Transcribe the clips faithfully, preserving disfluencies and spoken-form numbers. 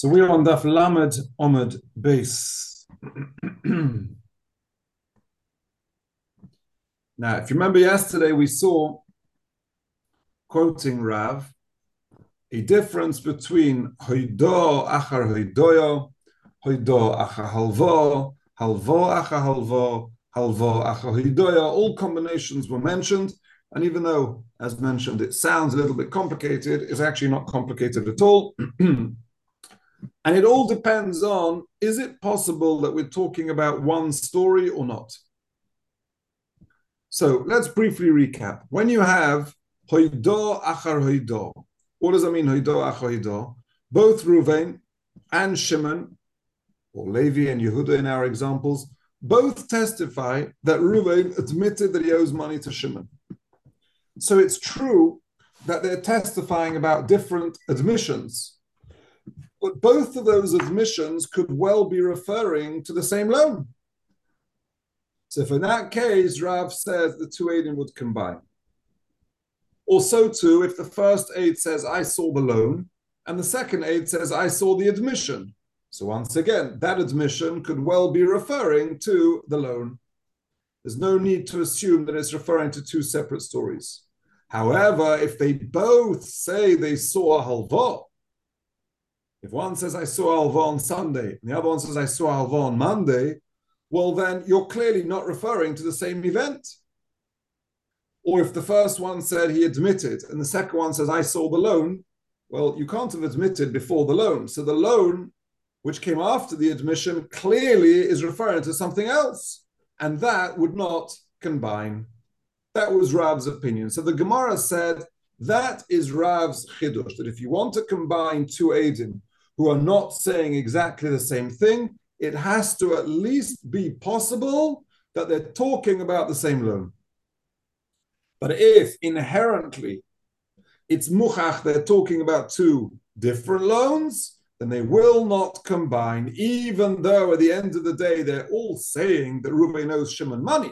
So we're on Daf Lamed Omid base. Now, if you remember yesterday, we saw, quoting Rav, a difference between Hoido Achar Hoidoyo, Hoido Achar Halvo, Halvo Achar Halvo, Halvo Achar Hoidoyo. All combinations were mentioned. And even though, as mentioned, it sounds a little bit complicated, it's actually not complicated at all. And it all depends on, is it possible that we're talking about one story or not? So let's briefly recap. When you have Hoido Achar Hoido, what does that mean, Hoido Achar Hoido? Both Ruvain and Shimon, or Levi and Yehuda in our examples, both testify that Ruvain admitted that he owes money to Shimon. So it's true that they're testifying about different admissions, but both of those admissions could well be referring to the same loan. So if in that case, Rav says the two eidim would combine. Or so too, if the first aid says, I saw the loan, and the second aid says, I saw the admission. So once again, that admission could well be referring to the loan. There's no need to assume that it's referring to two separate stories. However, if they both say they saw a halva, if one says, I saw halva on Sunday, and the other one says, I saw halva on Monday, well, then you're clearly not referring to the same event. Or if the first one said he admitted, and the second one says, I saw the loan, well, you can't have admitted before the loan. So the loan, which came after the admission, clearly is referring to something else. And that would not combine. That was Rav's opinion. So the Gemara said, that is Rav's chidush, that if you want to combine two eidim who are not saying exactly the same thing, it has to at least be possible that they're talking about the same loan. But if inherently it's muchach, they're talking about two different loans, then they will not combine, even though at the end of the day, they're all saying that Reuven owes Shimon money.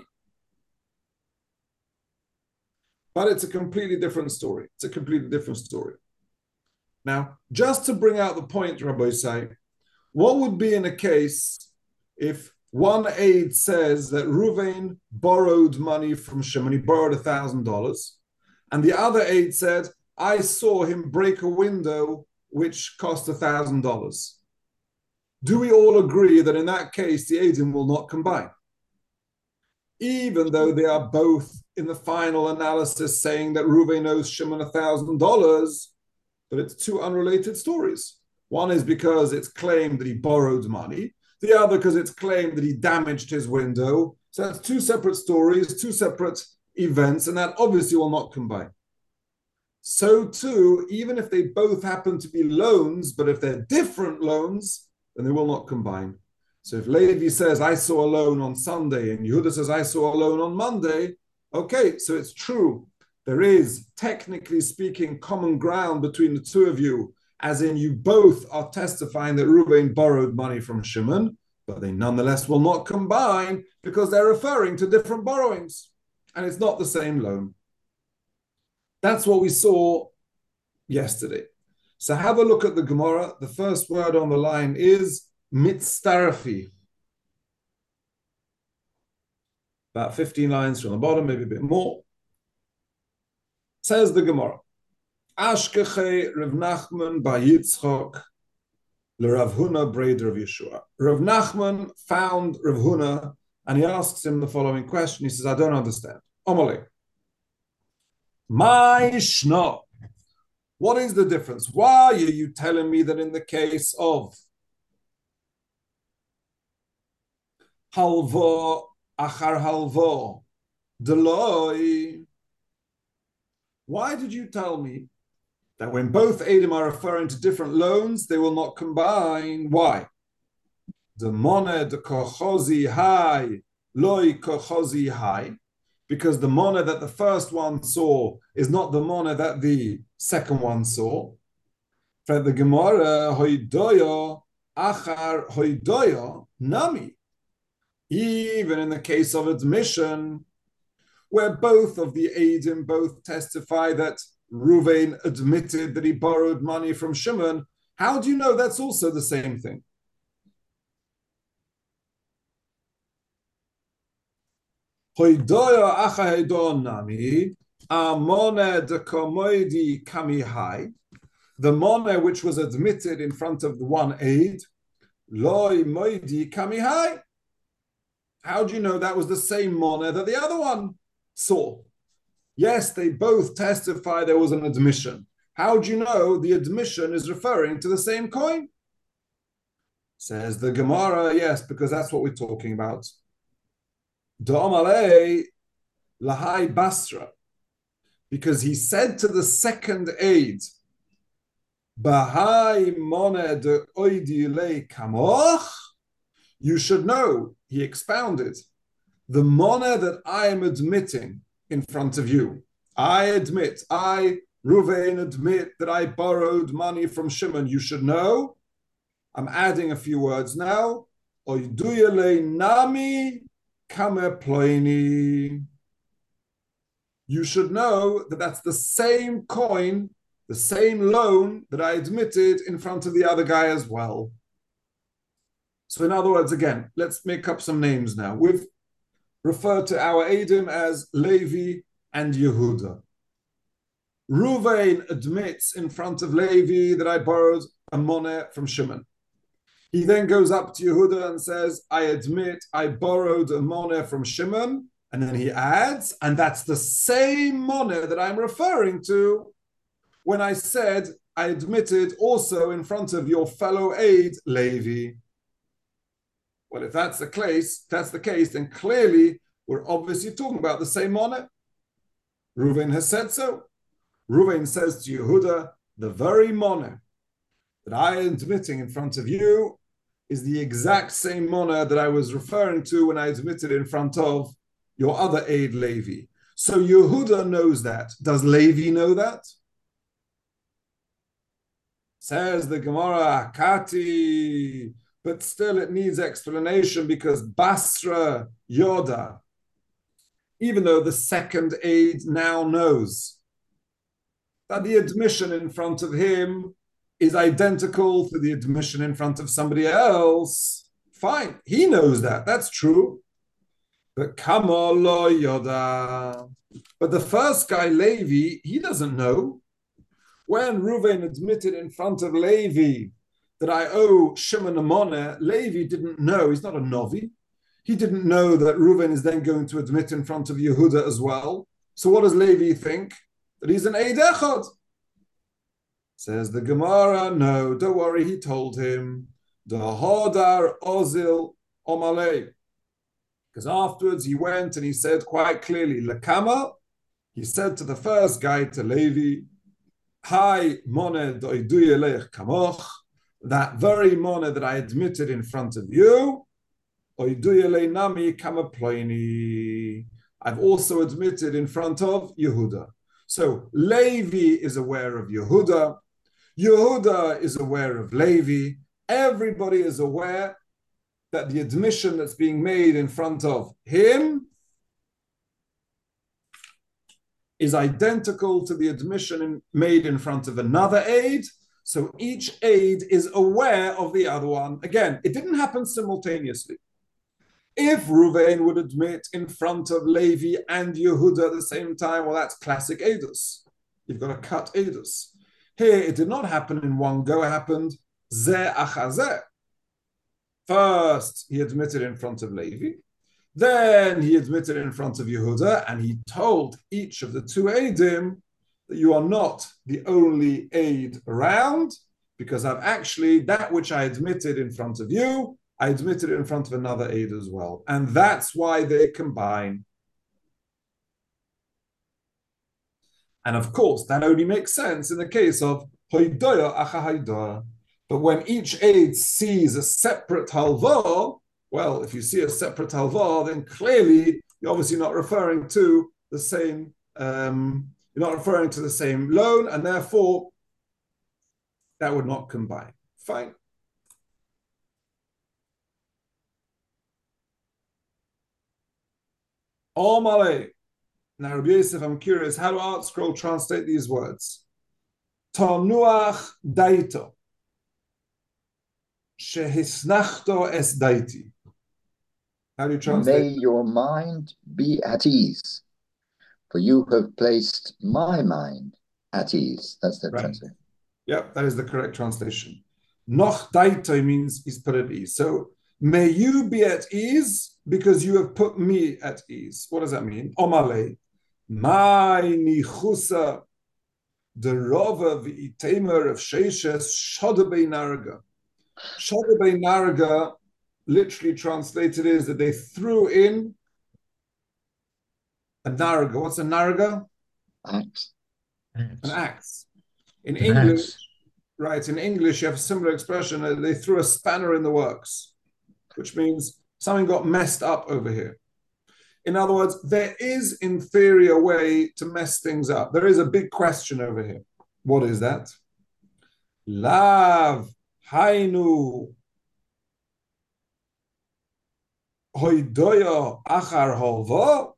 But it's a completely different story. It's a completely different story. Now, just to bring out the point, Rabbi say, what would be in a case if one aide says that Reuven borrowed money from Shimon, he borrowed one thousand dollars, and the other aide said, I saw him break a window which cost one thousand dollars. Do we all agree that in that case, the eidim will not combine? Even though they are both in the final analysis saying that Reuven owes Shimon one thousand dollars, but it's two unrelated stories. One is because it's claimed that he borrowed money. The other because it's claimed that he damaged his window. So that's two separate stories, two separate events, and that obviously will not combine. So too, even if they both happen to be loans, but if they're different loans, then they will not combine. So if Levi says, I saw a loan on Sunday, and Yehuda says, I saw a loan on Monday, okay, so it's true. There is, technically speaking, common ground between the two of you, as in you both are testifying that Reuven borrowed money from Shimon, but they nonetheless will not combine because they're referring to different borrowings, and it's not the same loan. That's what we saw yesterday. So have a look at the Gemara. The first word on the line is mitztarafi. About fifteen lines from the bottom, maybe a bit more. Says the Gemara, Ashkeche Rav Nachman bar Yitzchok l'Rav Huna Breder of Yeshua. Rav Nachman found Rav Huna and he asks him the following question. He says, I don't understand. Omole. My shno. What is the difference? Why are you telling me that in the case of halvo achar halvo deloi, why did you tell me that when both eidim are referring to different loans, they will not combine? Why? The moned the kochozi high loi kochozi high, because the moned that the first one saw is not the moned that the second one saw. For the Gemara hoidoyo achar hoidoyo nami. Even in the case of admission, where both of the eidim both testify that Reuven admitted that he borrowed money from Shimon, How do you know that's also the same thing? Hoidoyo acha nami, amone de komoidi kamihai. The mone which was admitted in front of the one aid, loi moidi kamihai. How do you know that was the same mone that the other one saw? Yes, they both testify there was an admission. How do you know the admission is referring to the same coin? Says the Gemara, yes, because that's what we're talking about. Da'amalei lahai basra. Because he said to the second aid, Bahai mone de oidi le kamoch. You should know, he expounded, the mone that I am admitting in front of you. I admit, I, Ruvain, admit that I borrowed money from Shimon. You should know. I'm adding a few words now. Oiduyele nami kame ploini. You should know that that's the same coin, the same loan that I admitted in front of the other guy as well. So in other words, again, let's make up some names now. We've referred to our Eidim as Levi and Yehuda. Ruvain admits in front of Levi that I borrowed a money from Shimon. He then goes up to Yehuda and says, I admit I borrowed a money from Shimon. And then he adds, and that's the same money that I'm referring to when I said I admitted also in front of your fellow aide, Levi. Well, if that's the case, that's the case, then clearly we're obviously talking about the same money. Reuven has said so. Reuven says to Yehuda, the very money that I am admitting in front of you is the exact same money that I was referring to when I admitted in front of your other aide, Levi. So Yehuda knows that. Does Levi know that? Says the Gemara, Kati, but still it needs explanation because Basra Yoda, even though the second aide now knows that the admission in front of him is identical to the admission in front of somebody else, fine, he knows that, that's true. But Kamalo Yoda. But the first guy, Levi, he doesn't know. When Reuven admitted in front of Levi that I owe Shimon a money, Levi didn't know. He's not a novi. He didn't know that Reuven is then going to admit in front of Yehuda as well. So what does Levi think? That he's an Eid Echad. Says the Gemara, no, don't worry, he told him. The Hodar Ozil Omalei. Because afterwards he went and he said quite clearly, Lakama, he said to the first guy, to Levi, Hi, Mone doiduyelech kamoch, that very Mone that I admitted in front of you, oiduyele nami kamaploini, I've also admitted in front of Yehuda. So Levi is aware of Yehuda, Yehuda is aware of Levi, everybody is aware that the admission that's being made in front of him is identical to the admission in, made in front of another aide. So each aide is aware of the other one. Again, it didn't happen simultaneously. If Reuven would admit in front of Levi and Yehuda at the same time, well, that's classic eidus. You've got to cut eidus. Here, it did not happen in one go. It happened zeh achazeh. First, he admitted in front of Levi. Then he admitted in front of Yehuda, and he told each of the two Eidim that you are not the only aid around, because I've actually, that which I admitted in front of you, I admitted it in front of another aid as well. And that's why they combine. And of course, that only makes sense in the case of Hoidoya Acha Haidoya. But when each aid sees a separate halva, well, if you see a separate halva, then clearly you're obviously not referring to the same, um, you're not referring to the same loan, and therefore that would not combine. Fine. Omale. Now, Rabbi Yosef, I'm curious, how do Art Scroll translate these words? Tanuach daito. Shehisnachto es daiti. How do you translate? May your mind be at ease, for you have placed my mind at ease. That's the Right. translation. Yep, that is the correct translation. Noch daito means is put at ease. So may you be at ease because you have put me at ease. What does that mean? Omale. My nichusa the rova v'itemer of sheishes shodabei narga. Shodabei narga, literally translated, is that they threw in a narga. What's a narga? Axe. An axe. In An English, axe. right? In English, you have a similar expression. uh, They threw a spanner in the works, which means something got messed up over here. In other words, there is, in theory, a way to mess things up. There is a big question over here. What is that? Lav hainu hoidoyo achar holvo.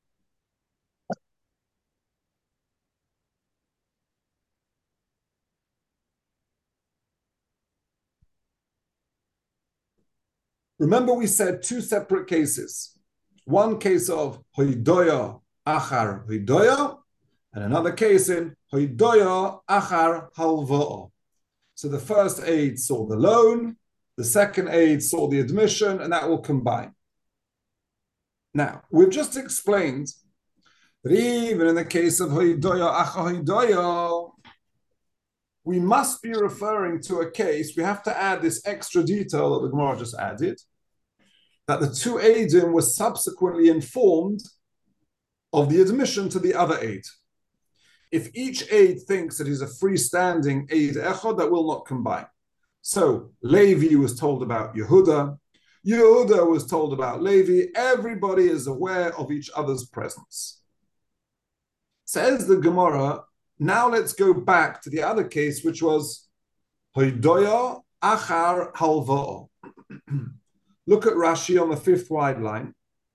Remember, we said two separate cases. One case of hoidoyo achar hoidoyo, and another case in hoidoyo achar halvo. So the first aid saw the loan, the second aid saw the admission, and that will combine. Now, we've just explained that even in the case of hoidoyo achar hoidoyo, we must be referring to a case, we have to add this extra detail that the Gemara just added, that the two aidim were subsequently informed of the admission to the other aid. If each aid thinks that he's a freestanding aid echad, that will not combine. So Levi was told about Yehuda, Yehuda was told about Levi. Everybody is aware of each other's presence. Says the Gemara, now let's go back to the other case, which was Hoidoya Achar Halvo. Look at Rashi on the fifth wide line.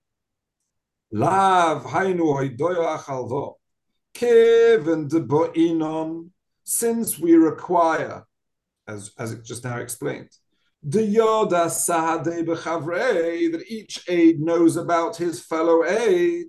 Lav Hainu Hoidoya Achalvo. Kevin de Bo'inon, since we require, as, as it just now explained, the Yoda Sahade Bechavrei, that each aid knows about his fellow aid.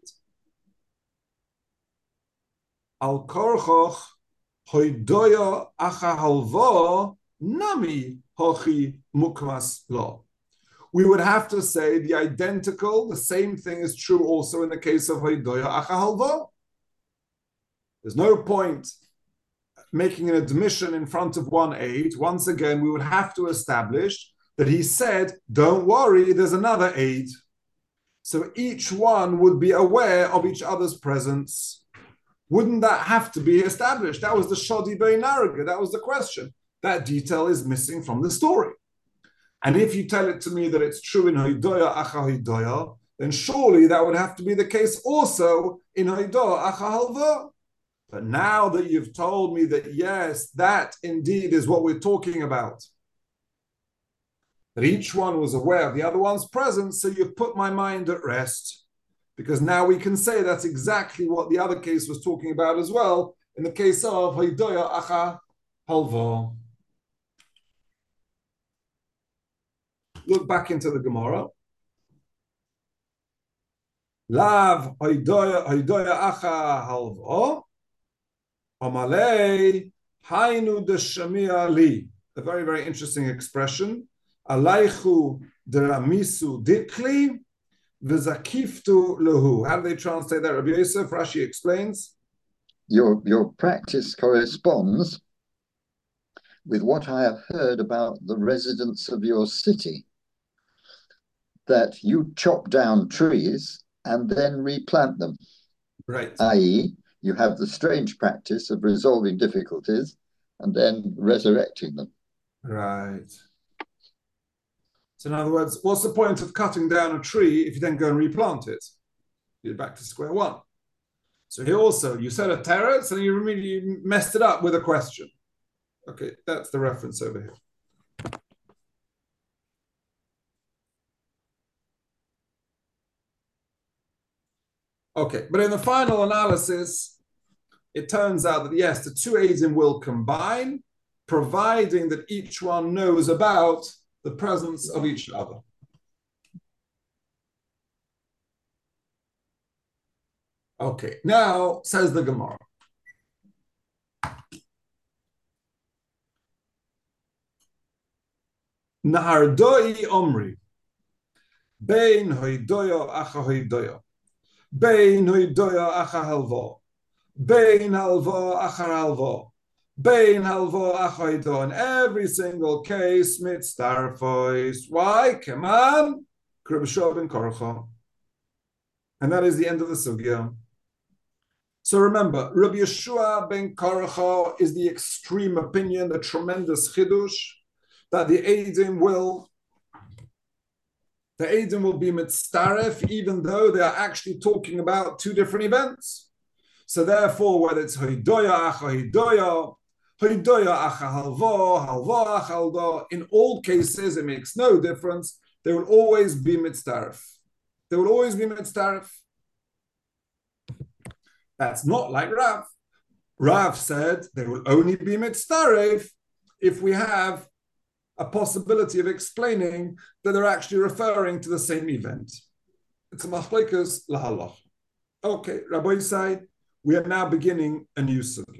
Al Korchoch Hoidoya Achahalvo Nami Hochi Mukmas Lo. We would have to say the identical, the same thing is true also in the case of Hoidoya Achahalvo. There's no point making an admission in front of one aid. Once again, we would have to establish that he said, don't worry, there's another aid. So each one would be aware of each other's presence. Wouldn't that have to be established? That was the Shodi Bein Naraga. That was the question. That detail is missing from the story. And if you tell it to me that it's true in Hoidoya Acha Hoidoya, then surely that would have to be the case also in Hoidoya Acha Halva. But now that you've told me that, yes, that indeed is what we're talking about, that each one was aware of the other one's presence, so you've put my mind at rest, because now we can say that's exactly what the other case was talking about as well, in the case of Hoidoya Acha Halva. Look back into the Gemara. Lav Hoidoya Acha Halva. Amalei Hainu de Shamia Li. A very, very interesting expression. Alaichu de Ramisu Dikli Vizakiftu Lehu. How do they translate that? Rabbi Yosef, Rashi explains. Your, your practice corresponds with what I have heard about the residents of your city, that you chop down trees and then replant them. Right. that is, you have the strange practice of resolving difficulties and then resurrecting them. Right. So in other words, what's the point of cutting down a tree if you then go and replant it? You're back to square one. So here also, you said a teretz and you immediately messed it up with a question. Okay, that's the reference over here. Okay, but in the final analysis, it turns out that yes, the two eidim will combine, providing that each one knows about the presence of each other. Okay, now says the Gemara. Nahardoi Omri, Bein Hoidoyo Acha Hoidoyo, Bein Hoidoyo Acha Halvo, Bein Halvo Achar Halvo, Bein Halvo Acha Hoido. In every single case, mitzdarfois. Why? Keman Kribsho ben Korcho. And that is the end of the sugya. So remember, Rabbi Yeshua ben Korcho is the extreme opinion, the tremendous chidush, that the Eidim will, the Eidim will be mitzdaref, even though they are actually talking about two different events. So therefore, whether it's hoidoya acha hoidoya, hoidoya acha halvo, halvo acha haldo, in all cases, it makes no difference. They will always be mitzdaref. They will always be mitzdaref. That's not like Rav. Rav said they will only be mitzdaref if we have a possibility of explaining that they're actually referring to the same event. It's a machlekes lahalach. Okay, Rabbi Yisai, we are now beginning a new sugya.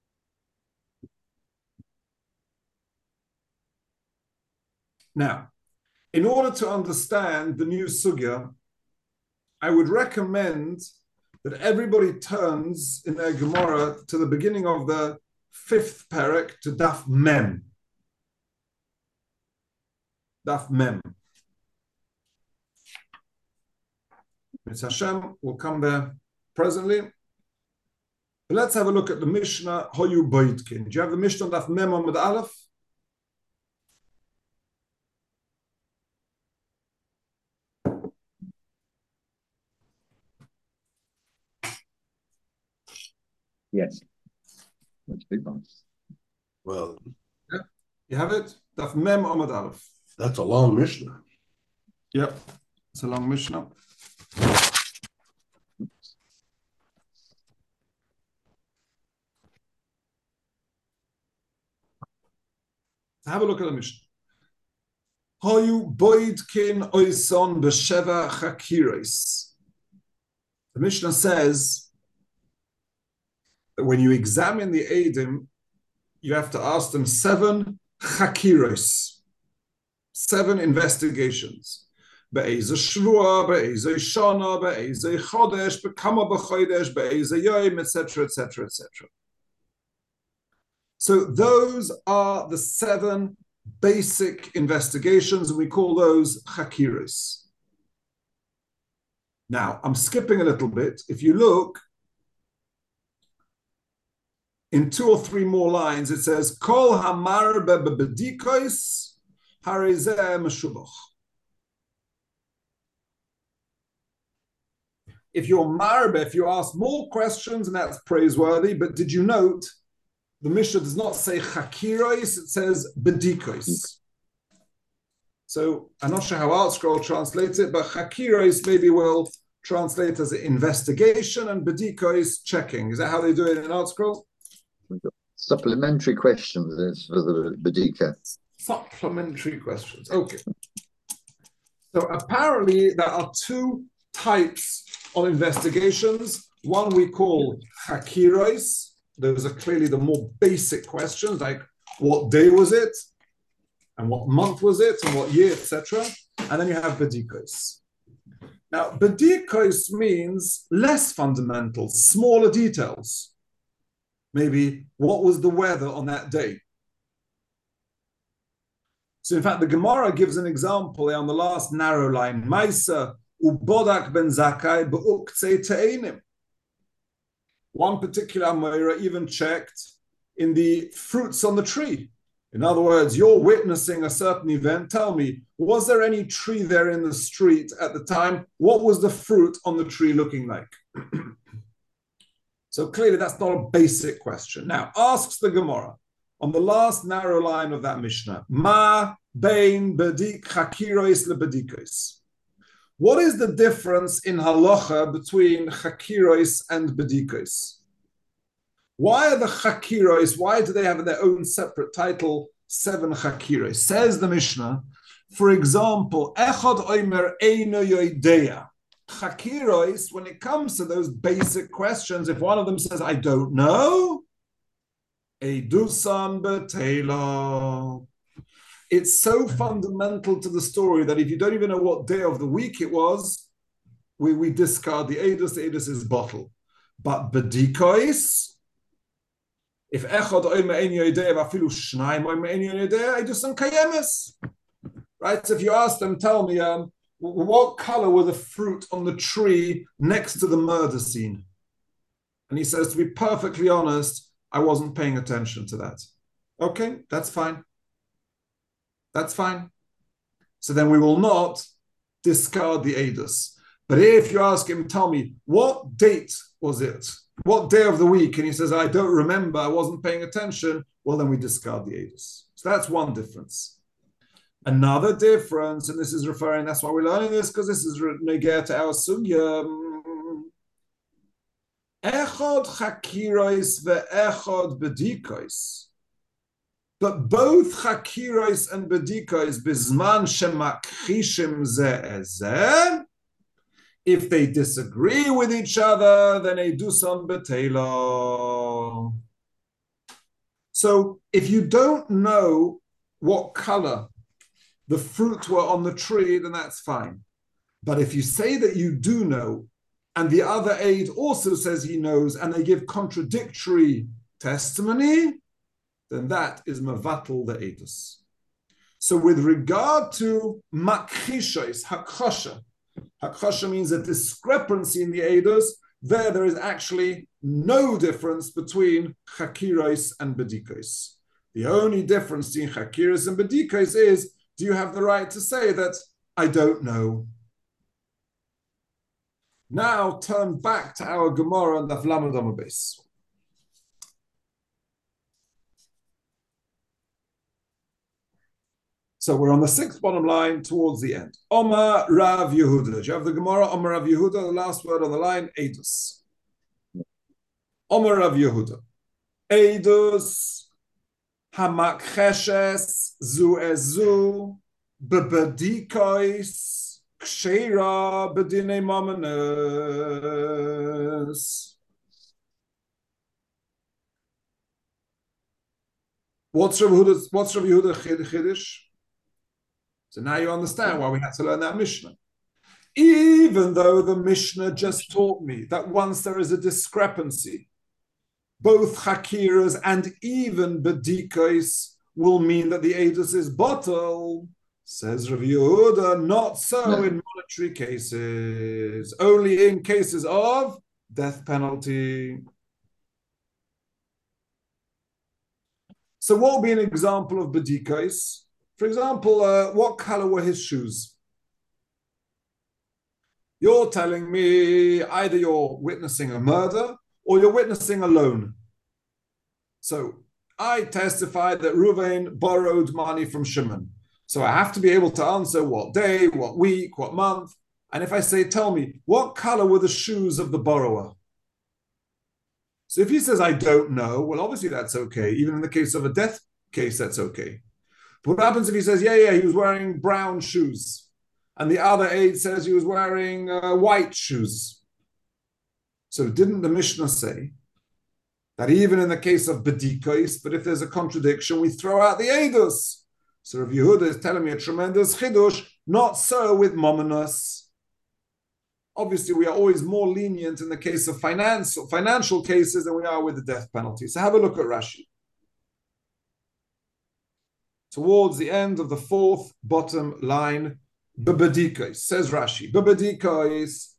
Now, in order to understand the new sugya, I would recommend that everybody turns in their Gemara to the beginning of the fifth parak, to Daf Mem. Daf Mem. Mitzvah Hashem will come there presently. But let's have a look at the Mishnah, Hoyu Boitkin. Do you have the Mishnah on Daf Mem Amud Aleph? Yes. That's big one. Well, Yeah. You have it? Daf Mem Amud Aleph. that's a long Mishnah. Yep. It's a long Mishnah. Have a look at the Mishnah. Hoyu boidkin oison b'sheva chakiros. The Mishnah says that when you examine the Eidim, you have to ask them seven chakiros, seven investigations. Be'eze shvua, be'eze shana, be'eze chodesh, be'kama b'chodesh, be'eze yom, et cetera, et cetera, et cetera. So those are the seven basic investigations, and we call those chakiros. Now, I'm skipping a little bit. If you look, in two or three more lines, it says, Kol hamar bebedikos harizeh meshubach. If you're marbe, if you ask more questions, and that's praiseworthy, but did you note the Mishnah does not say chakiros, it says bedikos. So I'm not sure how ArtScroll translates it, but chakiros maybe will translate as an investigation and bedikos checking. Is that how they do it in ArtScroll? Supplementary questions for the bedika. Supplementary questions. Okay. So apparently there are two types of investigations. One we call chakiros. Those are clearly the more basic questions, like what day was it, and what month was it, and what year, et cetera. And then you have bedikos. Now, bedikos means less fundamental, smaller details. Maybe what was the weather on that day? So, in fact, the Gemara gives an example on the last narrow line. Maisa ubodak ben zakai beuktzei te'enim. One particular Amoira even checked in the fruits on the tree. In other words, you're witnessing a certain event. Tell me, was there any tree there in the street at the time? What was the fruit on the tree looking like? So clearly that's not a basic question. Now, asks the Gemara on the last narrow line of that Mishnah, Ma bein bedik chakiros lebedikos. What is the difference in halacha between chakiros and bedikos? Why are the chakiros, why do they have their own separate title, seven chakiros? Says the Mishnah, For example, Echad Omer Eino Yoidea. Chakiros, when it comes to those basic questions, if one of them says, I don't know, Eidusan Betela. It's so fundamental to the story that if you don't even know what day of the week it was, we, we discard the Eidus, the Eidus is bottle. But Bedikois, if Echad Omer Eino Yoidea, Vafilu Shnaim Omer Eino Yoidea, Eidusan Kayemes. Right? So if you ask them, tell me, um, what color were the fruit on the tree next to the murder scene? And he says, to be perfectly honest, I wasn't paying attention to that. Okay, that's fine. That's fine. So then we will not discard the Eidos. But if you ask him, tell me, what date was it? What day of the week? And he says, I don't remember, I wasn't paying attention. Well, then we discard the Eidos. So that's one difference. Another difference, and this is referring, that's why we're learning this, because this is negate to our sugya. Echad chakiros ve'echad bedikos. But both chakiros and bedikos, bizman shemakchishim ze ze, if they disagree with each other, then they do some betela. So if you don't know what color the fruit were on the tree, then that's fine. But if you say that you do know, and the other aide also says he knows, and they give contradictory testimony, then that is mevatel the eidus. So with regard to makchishos, hakchasha, hakchasha means a discrepancy in the eidus, there there is actually no difference between chakiros and bedikos. The only difference between chakiros and bedikos is, do you have the right to say that I don't know? Now turn back to our Gemara and the Lamed Amud Beis. So we're on the sixth bottom line towards the end. Omar Rav Yehuda. Do you have the Gemara? Omar Rav Yehuda, the last word on the line, Eidus. Omar Rav Yehuda. Eidus hamakcheshes zu ezu bebedikois ksheira bedine mamanes. What's Rav Yehuda? What's Rav Yehuda Chiddush? So now you understand why we had to learn that Mishnah. Even though the Mishnah just taught me that once there is a discrepancy, both Chakiras and even Bedikos will mean that the Eidus is bottle, says Rav Yehuda, not so no. in monetary cases, only in cases of death penalty. So what would be an example of Bedikos? For example, uh, what color were his shoes? You're telling me either you're witnessing a murder or you're witnessing a loan. So I testified that Reuven borrowed money from Shimon. So I have to be able to answer what day, what week, what month. And if I say, tell me, what color were the shoes of the borrower? So if he says, I don't know, well, obviously that's okay. Even in the case of a death case, that's okay. But what happens if he says, yeah, yeah, he was wearing brown shoes, and the other aide says he was wearing uh, white shoes? So didn't the Mishnah say that even in the case of bedikos, but if there's a contradiction, we throw out the eidus? So Rav Yehuda is telling me a tremendous chidush, not so with mominus. Obviously, we are always more lenient in the case of finance, financial cases than we are with the death penalty. So have a look at Rashi. Towards the end of the fourth bottom line, Bebedikos, says Rashi, Bebedikos,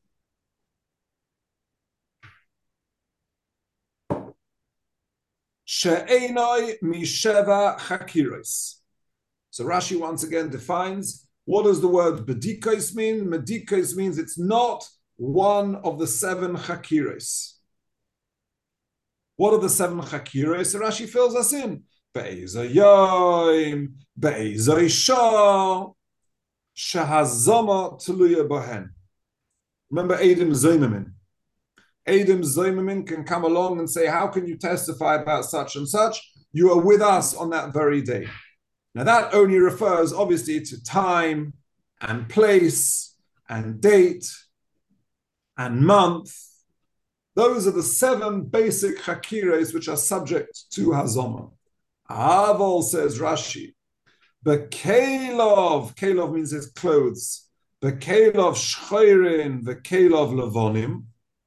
She'enoi misheva chakiros. So Rashi once again defines, what does the word bedikos mean? Bedikos means it's not one of the seven chakiros. What are the seven chakiros? So Rashi fills us in. Be'ezah yoim, be'ezah isha, shehazama tuluya bohen. Remember Adam Zoimamin. Adam Zoimamin can come along and say, how can you testify about such and such? You are with us on that very day. Now that only refers obviously to time and place and date and month. Those are the seven basic chakires which are subject to hazoma. Aval, says Rashi, Bekelov, Kelov means his clothes, Bekelov shchoirin, Bekelov levonim.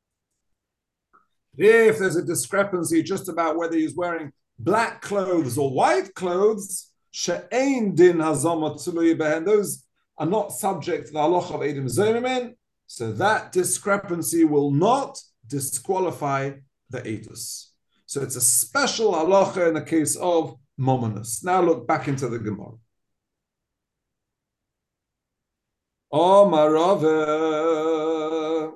If there's a discrepancy just about whether he's wearing black clothes or white clothes, she'ein din hazoma tului behen, those are not subject to the halacha of Eidim Zoynimin, so that discrepancy will not disqualify the Eidos. So it's a special halacha in the case of mominus. Now look back into the Gemara. Omar Rava.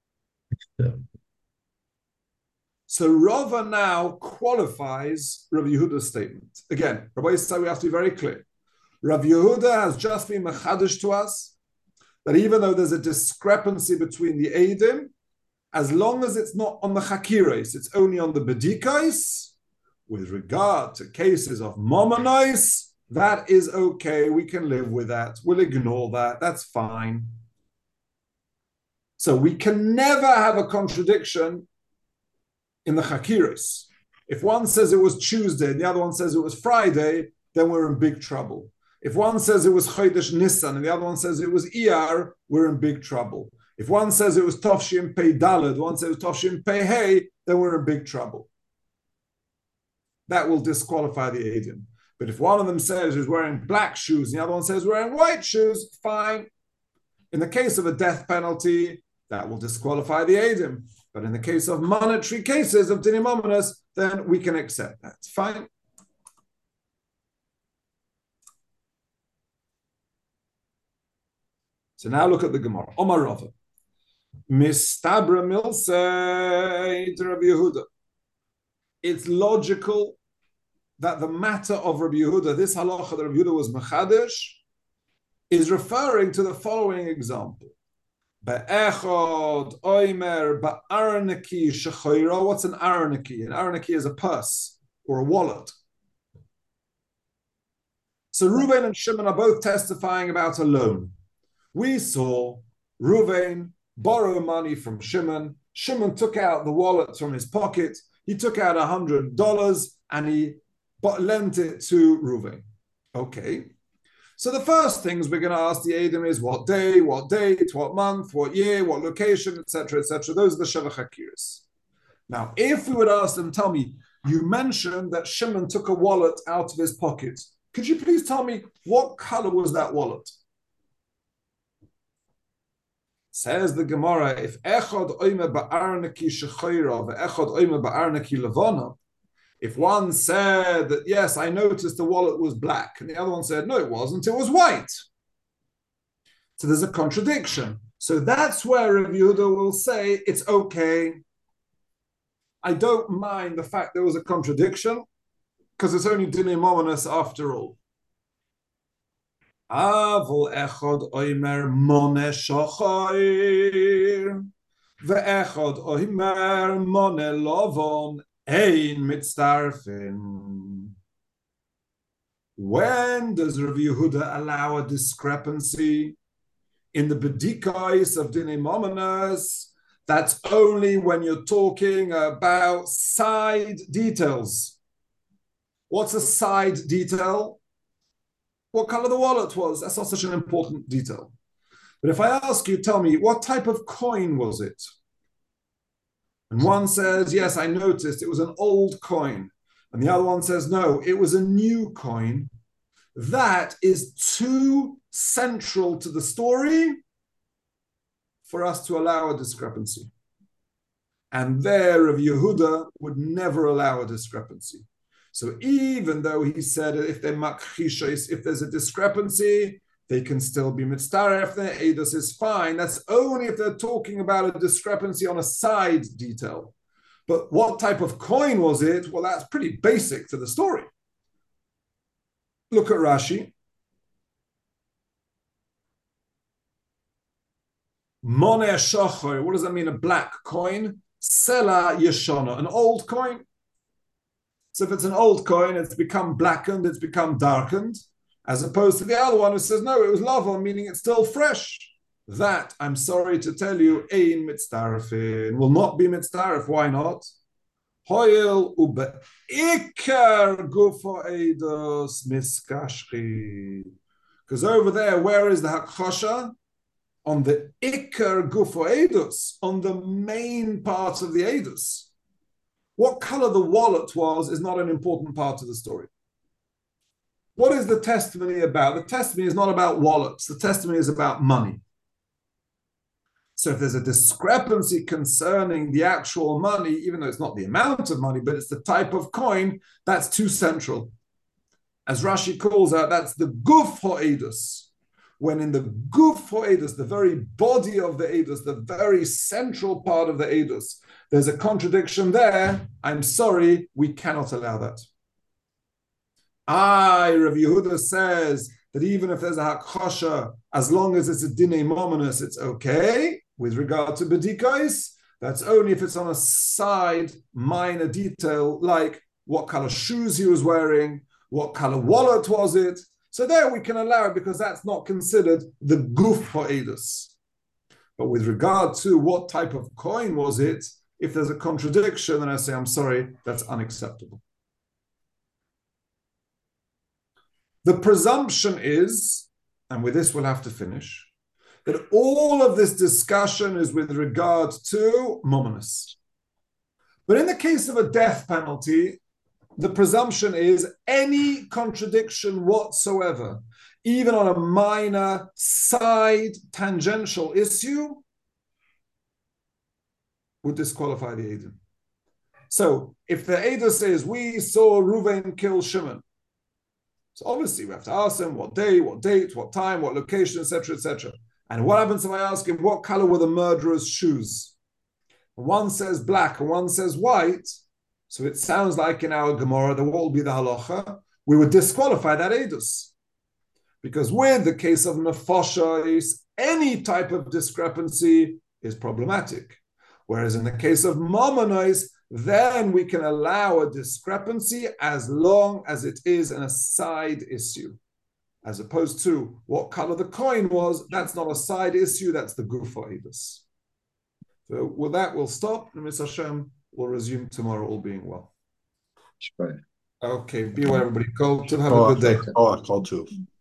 So Rava now qualifies Rav Yehuda's statement. Again, Rabbi Yisrael, we have to be very clear. Rav Yehuda has just been mechadish to us that even though there's a discrepancy between the Eidim, as long as it's not on the chakiros, it's only on the bedikos, with regard to cases of momonos, that is okay. We can live with that. We'll ignore that. That's fine. So we can never have a contradiction in the chakiros. If one says it was Tuesday and the other one says it was Friday, then we're in big trouble. If one says it was Chodesh Nisan and the other one says it was Iyar, we're in big trouble. If one says it was Tovshin Pei Daled, one says it was Tovshin Pei Hey, then we're in big trouble. That will disqualify the Eidim. But if one of them says he's wearing black shoes and the other one says wearing white shoes, fine. In the case of a death penalty, that will disqualify the Eidim. But in the case of monetary cases of dinim ominous, then we can accept that. Fine. So now look at the Gemara. Omar Rava. Mistabra milsei to Rabbi Yehuda. It's logical that the matter of Rabbi Yehuda, this halacha that Rabbi Yehuda was mechadish, is referring to the following example. Be'echod oimer ba'arnaki shechoiro. What's an arnaki? An arnaki is a purse or a wallet. So Reuven and Shimon are both testifying about a loan. We saw Reuven borrow money from Shimon. Shimon took out the wallet from his pocket. He took out one hundred dollars and he lent it to Reuven. Okay. So the first things we're going to ask the Eidim is what day, what date, what month, what year, what location, et cetera, et cetera. Those are the Sheva Chakiris. Now, if we would ask them, tell me, you mentioned that Shimon took a wallet out of his pocket. Could you please tell me what color was that wallet? Says the Gemara, if echad oime ba'arnaki shechoira ve'echad oime ba'arnaki levana, if one said that, yes, I noticed the wallet was black, and the other one said, no, it wasn't, it was white. So there's a contradiction. So that's where Rav Yehuda will say, it's okay. I don't mind the fact there was a contradiction, because it's only dinim ominous after all. Avol echad oimer mone shochoir, ve'echad oimer mone lovon, ein mitzdarfin. When does Rav Yehuda allow a discrepancy in the bedikais of dinim ominous? That's only when you're talking about side details. What's a side detail? What color the wallet was. That's not such an important detail. But if I ask you, tell me, what type of coin was it? And one says, yes, I noticed it was an old coin. And the other one says, no, it was a new coin. That is too central to the story for us to allow a discrepancy. And there, Rav Yehuda would never allow a discrepancy. So even though he said if they makchishos, if there's a discrepancy, they can still be mitzdaref. Their eidos is fine. That's only if they're talking about a discrepancy on a side detail. But what type of coin was it? Well, that's pretty basic to the story. Look at Rashi. Moneh shochoy. What does that mean? A black coin. Sela yeshana. An old coin. So if it's an old coin, it's become blackened, it's become darkened. as opposed to the other one who says, no, it was lava, meaning it's still fresh. That, I'm sorry to tell you, ein mitzdarefin, will not be mitzdaref. Why not? Hoil ubeikar gufo eidos miskashchi. Because over there, where is the hakchosha? On the ikar gufo eidos, on the main parts of the eidos. What color the wallet was is not an important part of the story. What is the testimony about? The testimony is not about wallets. The testimony is about money. So if there's a discrepancy concerning the actual money, even though it's not the amount of money, but it's the type of coin, that's too central. As Rashi calls out, that's the guf ha'edus. When in the guf ha'edus, the very body of the edus, the very central part of the edus, there's a contradiction there. I'm sorry, we cannot allow that. I, Rav Yehuda says that even if there's a hakchosha, as long as it's a dinei mominus, it's okay. With regard to bedikais, that's only if it's on a side minor detail, like what color shoes he was wearing, what color wallet was it. So there we can allow it because that's not considered the guf ha'edus. But with regard to what type of coin was it, if there's a contradiction, then I say, I'm sorry, that's unacceptable. The presumption is, and with this we'll have to finish, that all of this discussion is with regard to mominus. But in the case of a death penalty, the presumption is any contradiction whatsoever, even on a minor side tangential issue, would disqualify the Eidim. So if the Eidah says, we saw Reuven kill Shimon, so obviously we have to ask him what day, what date, what time, what location, et cetera, et cetera. And what happens if I ask him what color were the murderer's shoes? One says black and one says white. So it sounds like in our Gemara, there will be the halacha. We would disqualify that edus. Because with the case of nefashos, any type of discrepancy is problematic. Whereas in the case of mamonos, then we can allow a discrepancy as long as it is an aside issue. As opposed to what color the coin was, that's not a side issue, that's the gufa edus. So with that, we'll stop. And Mister Hashem will resume tomorrow, all being well. Sure. Okay, be well, everybody. Go to have a good day. Oh, call too.